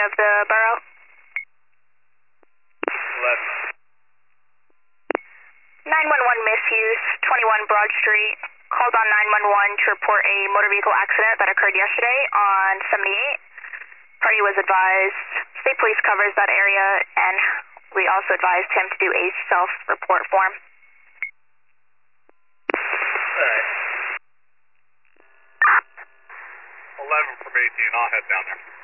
of the borough. 911 misuse, 21 Broad Street. Called on 911 to report a motor vehicle accident that occurred yesterday on 78. Party was advised, state police covers that area, and we also advised him to do a self-report form. Alright. 11 from 18, I'll head down there.